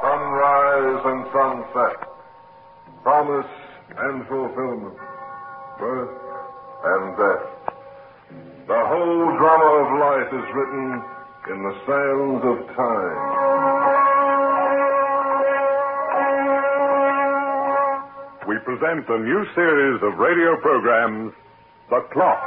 sunrise and sunset, promise and fulfillment, birth and death. The whole drama of life is written in the sands of time. We present a new series of radio programs, The Clock.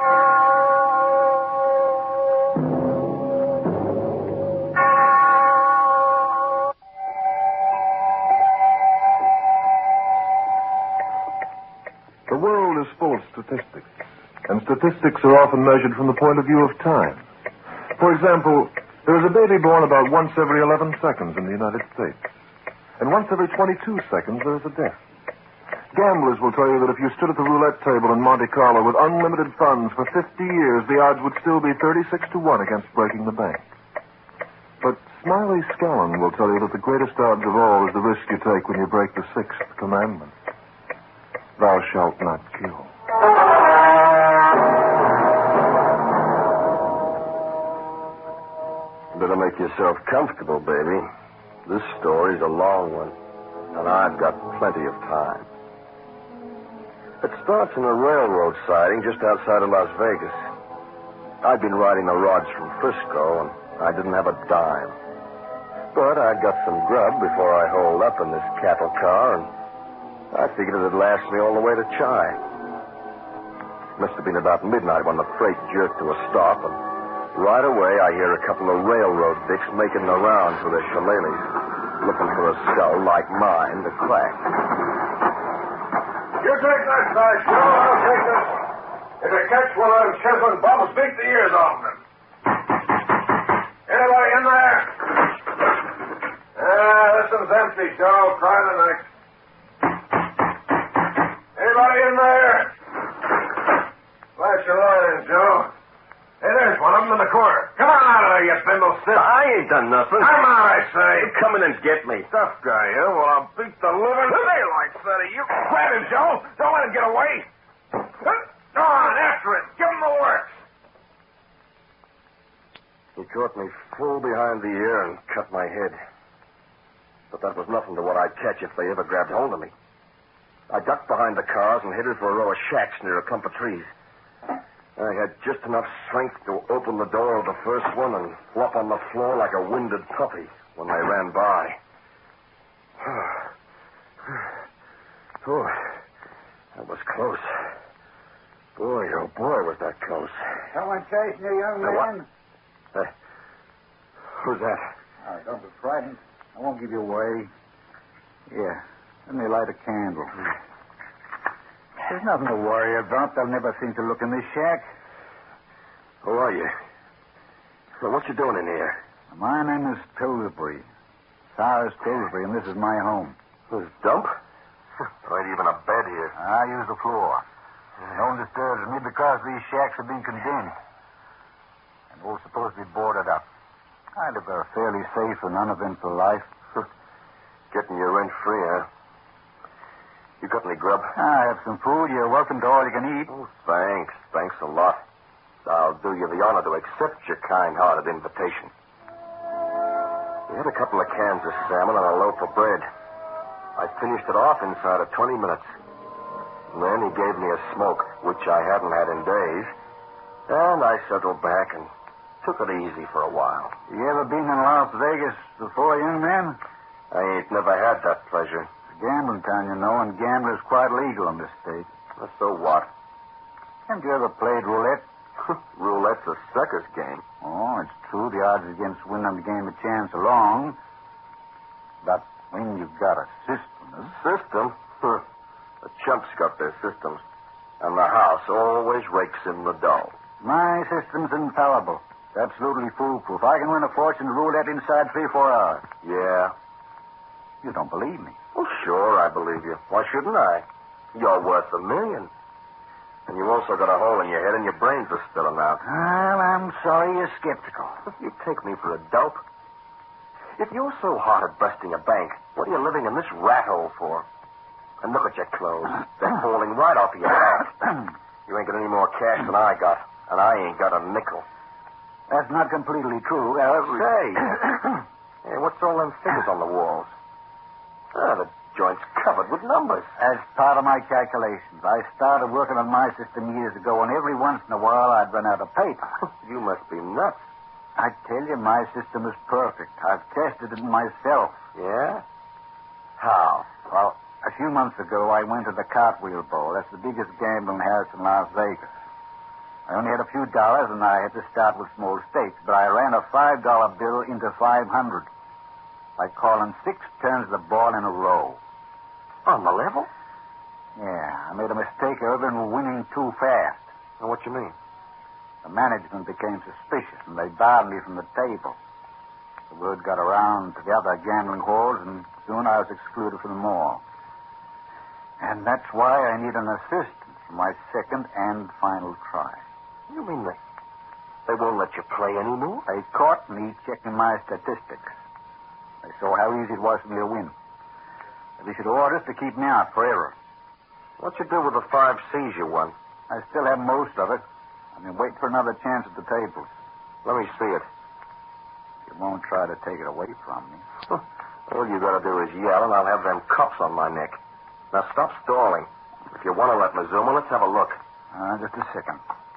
The world is full of statistics, and statistics are often measured from the point of view of time. For example, there is a baby born about once every 11 seconds in the United States. And once every 22 seconds, there is a death. Gamblers will tell you that if you stood at the roulette table in Monte Carlo with unlimited funds for 50 years, the odds would still be 36-1 against breaking the bank. But Smiley Scallon will tell you that the greatest odds of all is the risk you take when you break the sixth commandment. Thou shalt not kill. Better make yourself comfortable, baby. This story's a long one, and I've got plenty of time. It starts in a railroad siding just outside of Las Vegas. I'd been riding the rods from Frisco, and I didn't have a dime. But I'd got some grub before I holed up in this cattle car, and I figured it'd last me all the way to Chi. Must have been about midnight when the freight jerked to a stop, and right away I hear a couple of railroad dicks making the rounds with their shillelaghs, looking for a skull like mine to crack. You take that side, Joe. I'll take this one. If you catch one of them chiseling bums, beat the ears off them. Anybody in there? This one's empty, Joe. Try the next. Anybody in there? Flash your light in, Joe. Hey, there's one of them in the corner. Come on out of there, you bimble stiff. I ain't done nothing. Come on, I say. You come in and get me. Tough guy, huh? Well, I'll beat the living daylights out of you. Grab him, Joe. Don't let him get away. Go on, after it. Give him the works. He caught me full behind the ear and cut my head. But that was nothing to what I'd catch if they ever grabbed hold of me. I ducked behind the cars and headed for a row of shacks near a clump of trees. I had just enough strength to open the door of the first one and flop on the floor like a winded puppy when they ran by. Oh, that was close. Boy, oh boy, was that close. Someone chasing you, young man? Who's that? All right, don't be frightened. I won't give you away. Here, let me light a candle. There's nothing to worry about. They'll never seem to look in this shack. Who are you? Well, what you doing in here? My name is Pillsbury. Cyrus Pillsbury, and this is my home. This dump? There ain't even a bed here. I use the floor. No one disturbs me because these shacks have been condemned. And all supposed to be boarded up. I live a fairly safe and uneventful life. Getting you rent-free, huh? You got any grub? I have some food. You're welcome to all you can eat. Oh, thanks. Thanks a lot. I'll do you the honor to accept your kind-hearted invitation. We had a couple of cans of salmon and a loaf of bread. I finished it off inside of 20 minutes. And then he gave me a smoke, which I hadn't had in days. And I settled back and took it easy for a while. You ever been in Las Vegas before, young man? I ain't never had that pleasure. Gambling town, you know, and gambling is quite legal in this state. So what? Haven't you ever played roulette? Roulette's a sucker's game. Oh, it's true. The odds against winning the game of chance are long. But when you've got a system... System? The chumps got their systems. And the house always rakes in the dough. My system's infallible. It's absolutely foolproof. I can win a fortune roulette inside 3-4 hours. Yeah? You don't believe me? Well, sure, I believe you. Why shouldn't I? You're worth $1 million. And you also got a hole in your head and your brains are spilling out. Well, I'm sorry you're skeptical. You take me for a dope. If you're so hard at busting a bank, what are you living in this rat hole for? And look at your clothes. They're falling right off of your back. You ain't got any more cash than I got, and I ain't got a nickel. That's not completely true. Say, hey, what's all them figures on the walls? The joint's covered with numbers. As part of my calculations. I started working on my system years ago, and every once in a while I'd run out of paper. You must be nuts. I tell you, my system is perfect. I've tested it myself. Yeah? How? Well, a few months ago, I went to the Cartwheel Bowl. That's the biggest gambling house in Las Vegas. I only had a few dollars, and I had to start with small stakes, but I ran a $5 bill into 500 by calling 6 turns of the ball in a row. On the level? Yeah, I made a mistake of and winning too fast. Now, what you mean? The management became suspicious, and they barred me from the table. The word got around to the other gambling halls, and soon I was excluded from them all. And that's why I need an assistant for my second and final try. You mean they won't let you play anymore? They caught me checking my statistics. They saw how easy it was for me to win. They issued orders to keep me out forever. What'd you do with the 5 C's you won? I still have most of it. I mean, wait for another chance at the tables. Let me see it. You won't try to take it away from me. All you gotta do is yell, and I'll have them cuffs on my neck. Now, stop stalling. If you want to let me zoom, let's have a look. Just a second.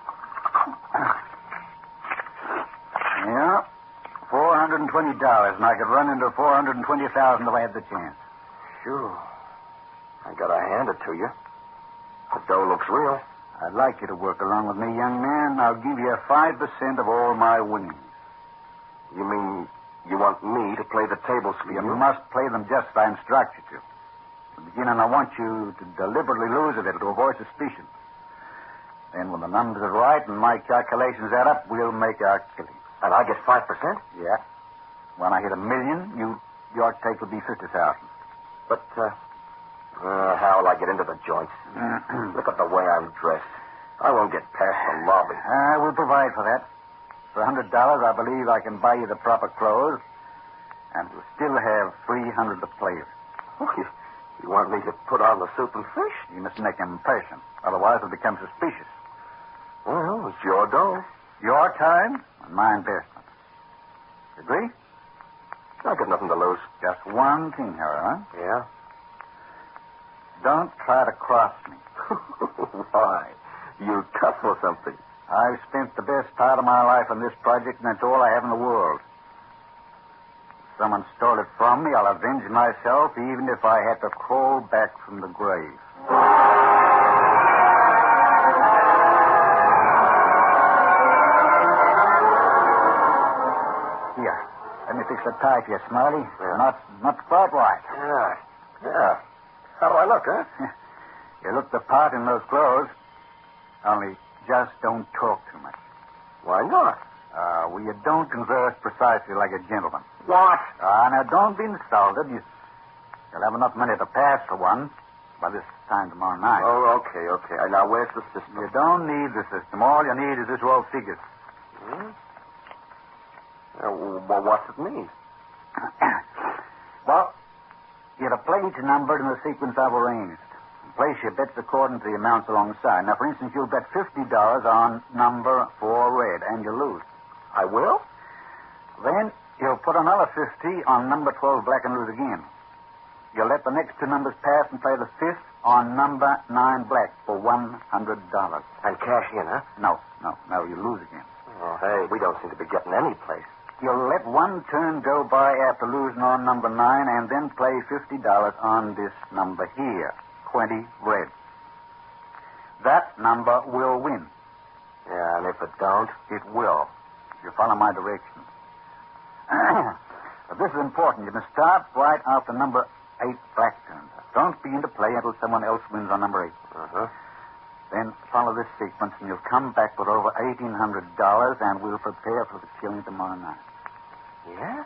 Yeah, $420, and I could run into $420,000 if I had the chance. Sure. I gotta hand it to you. The dough looks real. I'd like you to work along with me, young man. I'll give you 5% of all my winnings. You mean you want me to play the tables for you? You must play them just as I instruct you to. In the beginning, I want you to deliberately lose a little to avoid suspicion. Then when the numbers are right and my calculations add up, we'll make our killing. And I get 5%? Yeah. When I hit $1 million, your take will be 50,000. But, how'll I get into the joints? Look at the way I'm dressed. I won't get past the lobby. I will provide for that. For $100, I believe I can buy you the proper clothes, and we'll still have 300 to play with. Oh, you want me to put on the suit and fish? You must make an impression. Otherwise, it'll become suspicious. Well, it's your dough. Your time and my investment. Agree? I got nothing to lose. Just one thing, however. Yeah? Don't try to cross me. Why? You tough or something? I've spent the best part of my life on this project, and that's all I have in the world. If someone stole it from me, I'll avenge myself, even if I had to crawl back from the grave. Here, let me fix the tie for you, Smarty. Yeah. Not quite right. Yeah. How do I look, huh? You look the part in those clothes. Only just don't talk too much. Why not? You don't converse precisely like a gentleman. What? Now, don't be insulted. You'll have enough money to pass for one by this time tomorrow night. Oh, okay. Now, where's the system? You don't need the system. All you need is this row of figures. Well, what's it mean? Well, you're to play each number in the sequence I've arranged. Place your bets according to the amounts alongside. Now, for instance, you'll bet $50 on number 4 red, and you'll lose. I will? Then you'll put another 50 on number 12 black and lose again. You'll let the next 2 numbers pass and play the 5th on number 9 black for $100. And cash in, huh? No, you lose again. Oh, hey, we don't seem to be getting any place. You'll let one turn go by after losing on number 9 and then play $50 on this number here, 20 red. That number will win. Yeah, and if it don't? It will. If you follow my directions. But this is important. You must start right after number 8 black turns. Don't begin to play until someone else wins on number 8. Uh-huh. Then follow this sequence, and you'll come back with over $1,800, and we'll prepare for the killing tomorrow night. Yeah?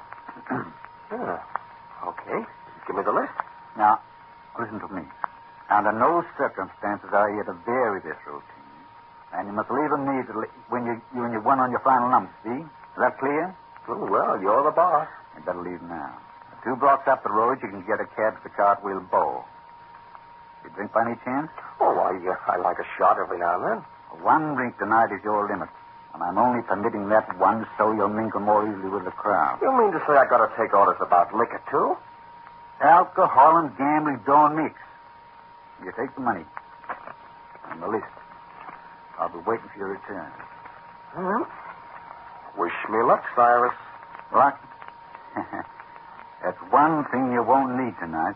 Okay. Give me the list. Now, listen to me. Under no circumstances are you to vary this routine. And you must leave immediately when you won on your final number, see? Is that clear? Oh, well, you're the boss. You better leave now. 2 blocks up the road, you can get a cab to the Cartwheel Bowl. You drink by any chance? Oh, I like a shot every now and then. 1 drink tonight is your limit. And I'm only permitting that one so you'll mingle more easily with the crowd. You mean to say I got to take orders about liquor, too? Alcohol and gambling don't mix. You take the money. On the list. I'll be waiting for your return. Well, wish me luck, Cyrus. What? That's one thing you won't need tonight.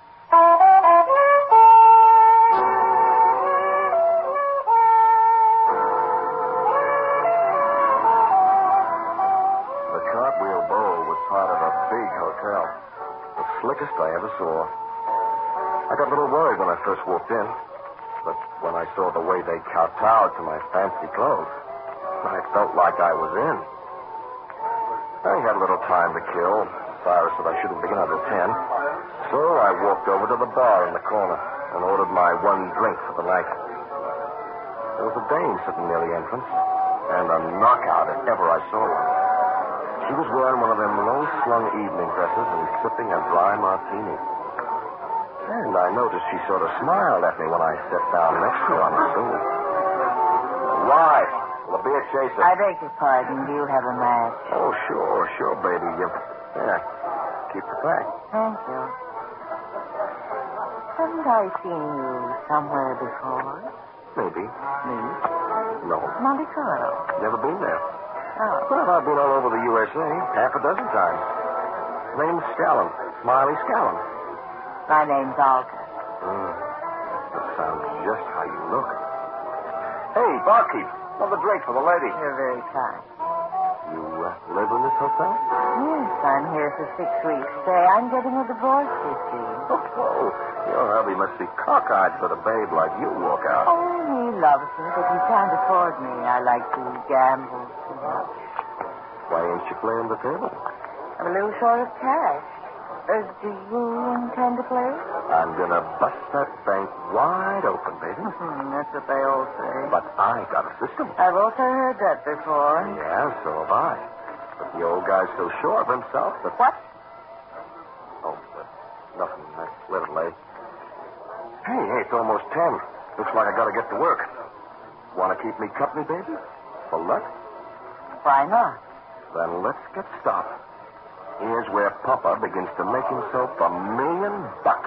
The Cartwheel Bowl was part of a big hotel. The slickest I ever saw. I got a little worried when I first walked in. But when I saw the way they kowtowed to my fancy clothes, I felt like I was in. I had a little time to kill. Cyrus said I shouldn't begin until 10. So I walked over to the bar in the corner and ordered my one drink for the night. There was a dame sitting near the entrance, and a knockout if ever I saw one. She was wearing one of them low-slung evening dresses and sipping a dry martini. And I noticed she sort of smiled at me when I sat down next to her on the stool. Why? The beer chaser. I beg your pardon. Do you have a match? Oh, sure, baby. Yeah, keep the pack. Thank you. Haven't I seen you somewhere before? Maybe. Me? No. Monte Carlo. Never been there. Oh. Well, I've been all over the USA half a dozen times. Name's Scallon. Smiley Scallon. My name's Alta. That sounds just how you look. Hey, barkeep. Another drink for the lady. You're very kind. You live in this hotel? Yes, I'm here for 6 weeks. Say, I'm getting a divorce, you see. Oh, your hubby must be cockeyed for the babe like you walk out. Oh, he loves me, but he can't afford me. I like to gamble too much. Why ain't you playing the table? I'm a little short of cash. Do you intend to play? I'm going to bust that bank wide open, baby. That's what they all say. But I got a system. I've also heard that before. Yeah, so have I. But the old guy's so sure of himself that... What? Oh, nothing. Let it lay. Hey, it's almost 10. Looks like I got to get to work. Want to keep me company, baby? For luck? Why not? Then let's get started. Here's where Papa begins to make himself $1 million.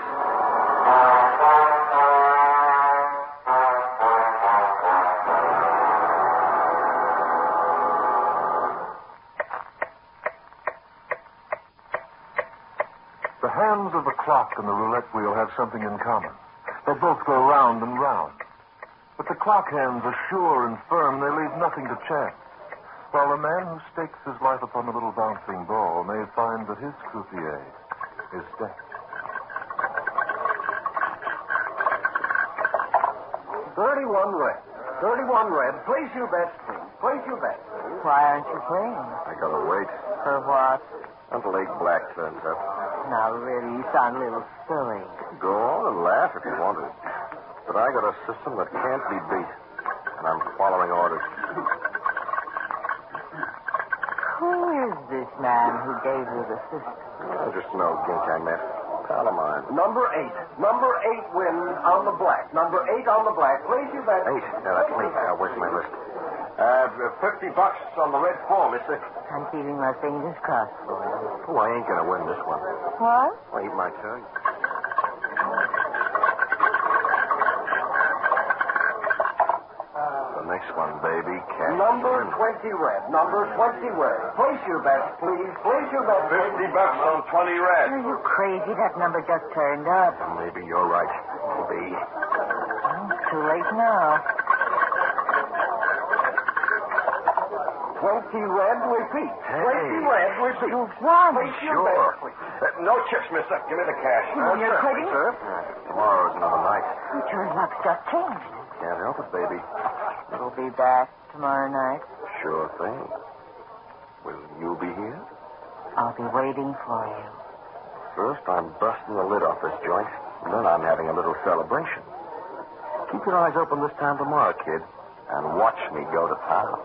The hands of the clock and the roulette wheel have something in common. They both go round and round. But the clock hands are sure and firm. They leave nothing to chance. While the man who stakes his life upon a little bouncing ball may find that his croupier is dead. 31 red. 31 red. Place your bets, please. Place your bets, please. Why aren't you playing? I gotta wait For what? until 8 black turns up. Now, really, you sound a little silly. Go on and laugh if you want to. But I got a system that can't be beat. And I'm following orders. Who is this man who gave you the system? Just no gink I met. Pal of mine. Number 8. Number 8 wins on the black. Number 8 on the black. Place your bet. 8. Yeah, that's me. Where's my list? $50 on the red 4, mister. I'm keeping my fingers crossed for you. Oh, I ain't gonna win this one. What? Wait my turn. The next one, baby. Cash. Number 20 red. Number 20 red. Place your bets, please. Place your bets. $50 on 20 red. Are you crazy? That number just turned up. Maybe you're right. Maybe. It's too late now. 20 red, repeat. Hey. 20 red, repeat. You've won. Place your Sure. bets, please. No chips, mister. Give me the cash. You're kidding? Sir? Tomorrow's another night. But your luck's just changed. Can't help it, baby. You'll be back tomorrow night. Sure thing. Will you be here? I'll be waiting for you. First, I'm busting the lid off this joint, and then I'm having a little celebration. Keep your eyes open this time tomorrow, kid, and watch me go to town.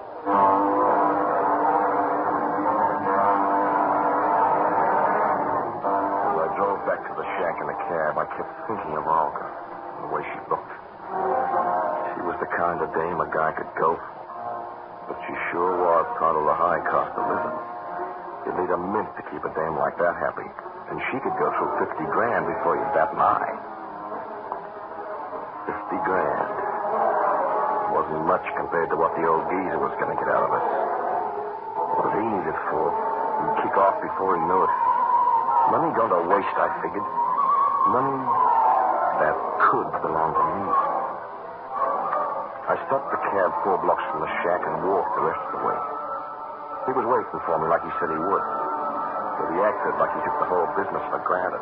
As I drove back to the shack in the cab, I kept thinking of Olga and the way she looked. She was the kind of dame a guy could go for. But she sure was part of the high cost of living. You'd need a mint to keep a dame like that happy. And she could go through 50 grand before you bat an eye. 50 grand. Wasn't much compared to what the old geezer was going to get out of us. What did he need it for? He'd kick off before he knew it. Money gone to waste, I figured. Money that could belong to me. I stopped the cab 4 blocks from the shack and walked the rest of the way. He was waiting for me like he said he would. But he acted like he took the whole business for granted.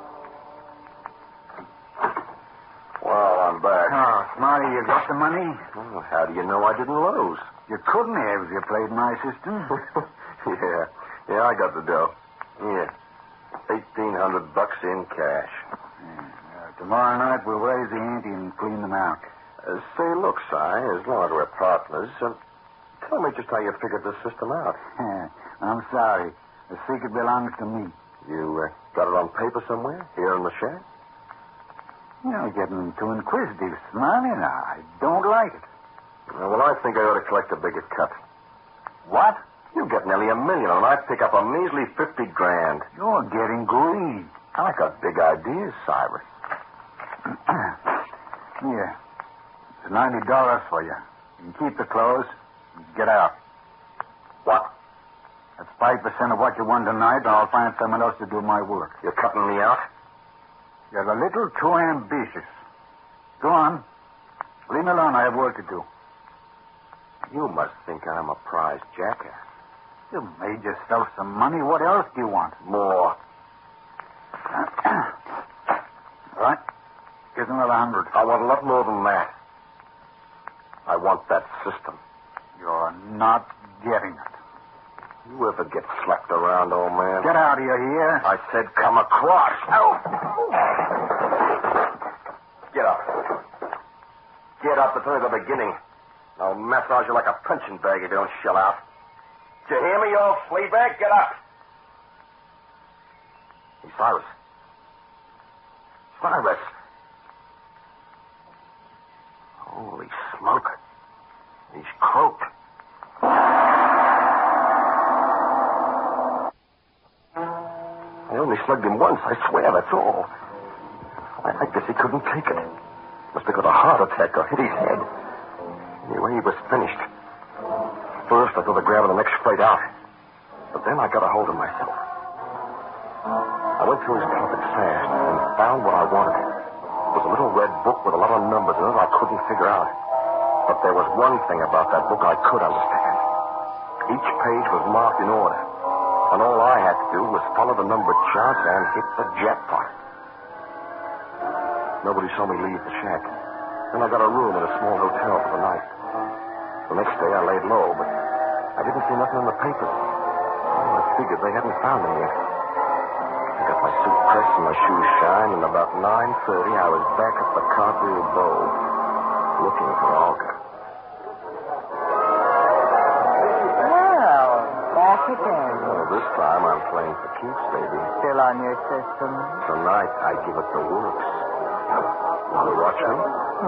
Well, I'm back. Oh, Smarty, you got the money? Well, how do you know I didn't lose? You couldn't have if you played my system. Yeah, I got the dough. Yeah. $1,800 in cash. Tomorrow night we'll raise the ante and clean them out. Say, look, Si, as long as we're partners, tell me just how you figured this system out. I'm sorry. The secret belongs to me. You got it on paper somewhere? Here in the shack? You're getting too inquisitive, Smarty. I don't like it. Well, I think I ought to collect a bigger cut. What? You get nearly $1 million, and I pick up a measly 50 grand. You're getting greedy. I got big ideas, Cyrus. Here. It's $90 for you. You can keep the clothes. Get out. What? That's 5% of what you won tonight, and I'll find someone else to do my work. You're cutting me out? You're a little too ambitious. Go on. Leave me alone. I have work to do. You must think I'm a prize jackass. You made yourself some money. What else do you want? More. All right. Here's another 100. I want a lot more than that. I want that system. You're not getting it. You ever get slapped around, old man? Get out of here. I said come across. Oh. Get up. Get up. It's only the beginning. I'll massage you like a punching bag if you don't shell out. Did you hear me, you old flea bag? Get up. Hey, Cyrus. Cyrus. Holy smoke. He's croaked. I only slugged him once, I swear, that's all. I guess he couldn't take it. Must have got a heart attack or hit his head. Anyway, he was finished. First, I thought of grabbing the next freight out. But then I got a hold of myself. I went through his pockets fast and found what I wanted. It was a little red book with a lot of numbers in it I couldn't figure out. But there was one thing about that book I could understand. Each page was marked in order. And all I had to do was follow the numbered charts and hit the jackpot. Nobody saw me leave the shack. Then I got a room in a small hotel for the night. The next day I laid low, but I didn't see nothing in the papers. Well, I figured they hadn't found him yet. I got my suit pressed and my shoes shined, and about 9:30 I was back at the Cartwheel Bowl, looking for Olga. Well, back again. Well, this time I'm playing for keeps, baby. Still on your system? Tonight I give it the works. Want to watch me?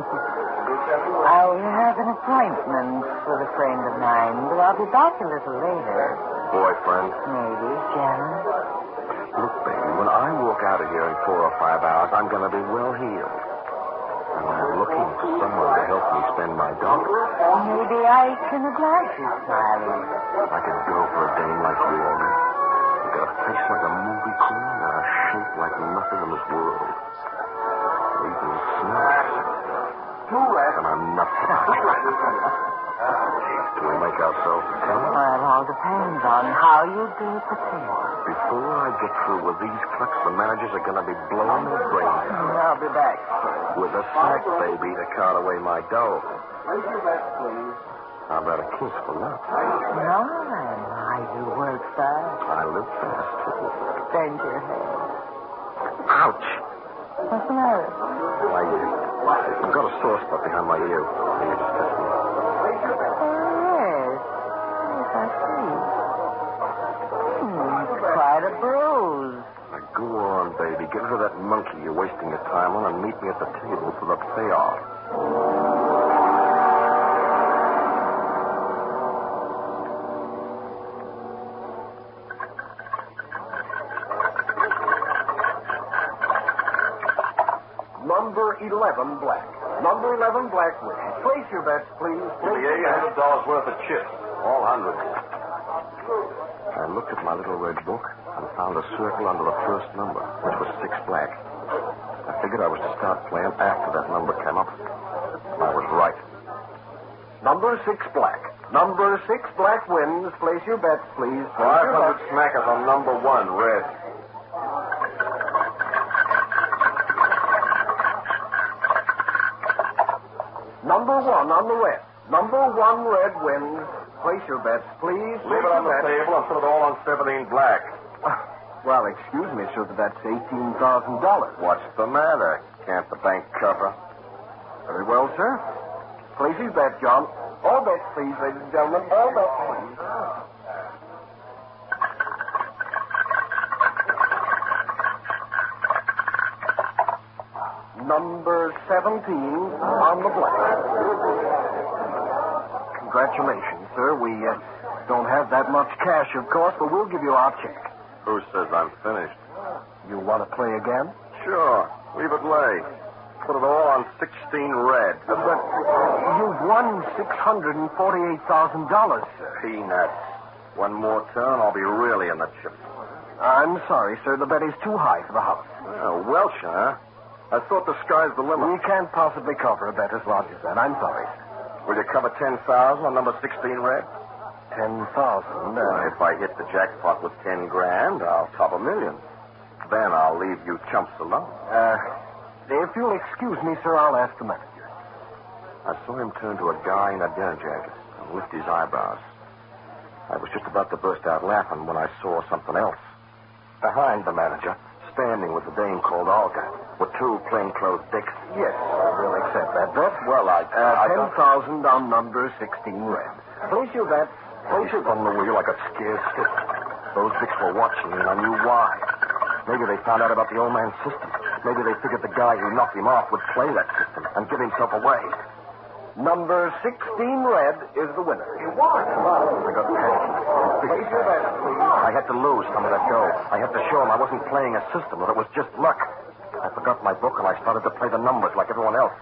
I have an appointment with a friend of mine, but I'll be back a little later. Boyfriend? Maybe, Jen. Look, baby, when I walk out of here in 4 or 5 hours, I'm going to be well healed. And I'm looking for someone to help me spend my dollar. Maybe I can oblige you, Sally. I could go for a dame like you, Olga. You got a face like a movie queen and a shape like nothing in this world. Even smells. And I'm nuts about you. Do we make ourselves a team? Well, it all depends on how you do the thing. Before I get through with these clicks, the managers are going to be blowing their brains out. I'll be back. With a sack, baby, to cart away my dough. How about a kiss for love? No, I do work fast. I live fast, too. Bend your head. Ouch! What's the matter? I've got a sore spot behind my ear. You just touch me. Yes. Yes, I see. Quite a bruise. Now, go on, baby. Get rid of that monkey you're wasting your time on and meet me at the table for the payoff. number 11 black. Number 11 black wins. Place your bets, please. Give me $800 worth of chips. All hundreds. I looked at my little red book and found a circle under the first number, which was 6 black. I figured I was to start playing after that number came up. And I was right. Number 6 black. Number 6 black wins. Place your bets, please. 500 smackers on number 1, red. Number 1 on the red. Number 1 red wins. Place your bets, please. Leave it on the table and put it all on 17 black. Well, excuse me, sir, but that's $18,000. What's the matter? Can't the bank cover? Very well, sir. Place your bet, John. All bets, please, ladies and gentlemen. All bets, please. Number 17 on the black. Congratulations, sir. We don't have that much cash, of course, but we'll give you our check. Who says I'm finished? You want to play again? Sure. Leave it lay. Put it all on 16 red. But you've won $648,000, sir. Peanuts. One more turn, I'll be really in the chip. I'm sorry, sir. The bet is too high for the house. Oh, Welsh, huh? I thought the sky's the limit. We can't possibly cover a bet as large as that. I'm sorry, sir. Will you cover 10,000 on number 16 red? 10,000. If I hit the jackpot with 10 grand, I'll top $1 million. Then I'll leave you chumps alone. If you'll excuse me, sir, I'll ask the manager. I saw him turn to a guy in a dinner jacket and lift his eyebrows. I was just about to burst out laughing when I saw something else. Behind the manager, standing with a dame called Olga, with 2 plainclothes dicks. Yes, we'll accept that bet. Well, I 10,000 on number 16 red. Place your bets. Place it on the wheel. I got scared stiff. Those dicks were watching me, and I knew why. Maybe they found out about the old man's system. Maybe they figured the guy who knocked him off would play that system and give himself away. Number 16 red is the winner. You won. I got panicky. Place your bets, please. I had to lose some of that dough. I had to show him I wasn't playing a system, that it was just luck. I forgot my book, and I started to play the numbers like everyone else.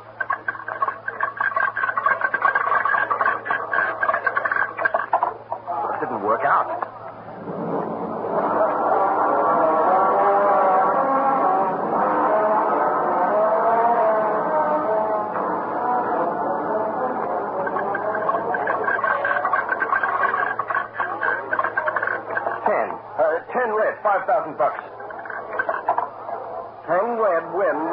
But it didn't work out. $5,000. 10 red wins.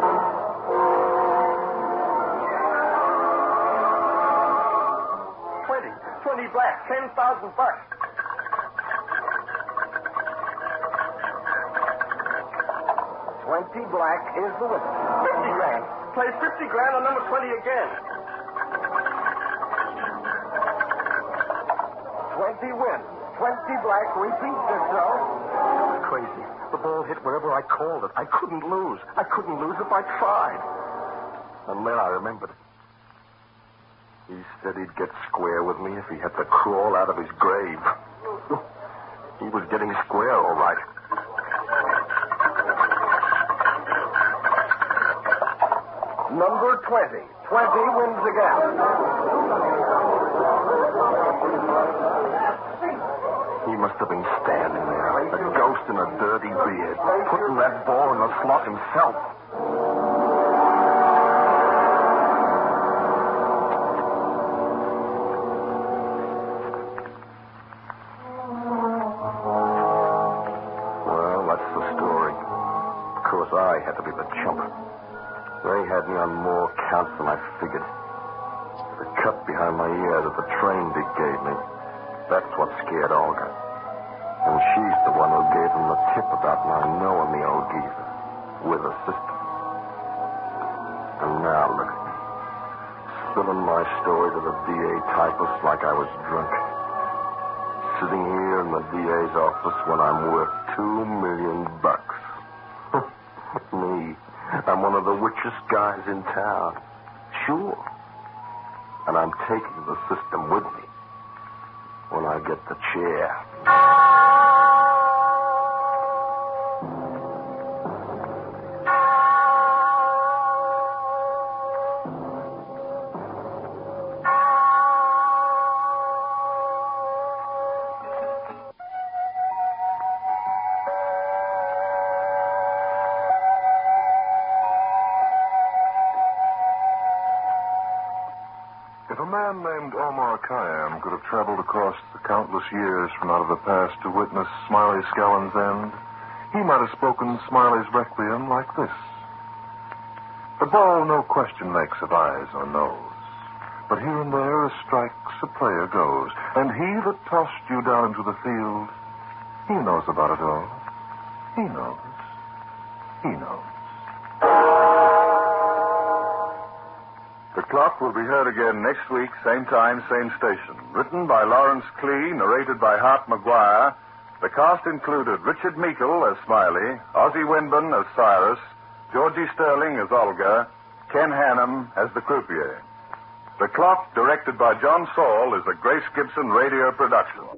20 black, $10,000. 20 black is the winner. 50 grand. Play 50 grand on number 20 again. 20 wins. 20 black repeats itself. Crazy. The ball hit wherever I called it. I couldn't lose. I couldn't lose if I tried. And then I remembered. He said he'd get square with me if he had to crawl out of his grave. He was getting square, all right. Number 20. 20 wins again. He must have been standing there, a ghost in a dirty beard, putting that ball in the slot himself. Well, that's the story. Of course, I had to be the chump. They had me on more counts than I figured. The cut behind my ear that the train dig gave me. That's what scared Olga. And she's the one who gave him the tip about my knowing the old geezer with a system. And now look at me. Spilling my story to the DA typist like I was drunk. Sitting here in the DA's office when I'm worth $2 million. Me. I'm one of the richest guys in town. Sure. And I'm taking the system with me. When I get the chair. man named Omar Khayyam could have traveled across the countless years from out of the past to witness Smiley Scallon's end, he might have spoken Smiley's requiem like this. The ball no question makes of eyes or nose, but here and there a strikes, a player goes, and he that tossed you down into the field, he knows about it all. He knows. He knows. The Clock will be heard again next week, same time, same station. Written by Lawrence Klee, narrated by Hart McGuire. The cast included Richard Meikle as Smiley, Ozzie Winburn as Cyrus, Georgie Sterling as Olga, Ken Hannum as the croupier. The Clock, directed by John Saul, is a Grace Gibson radio production.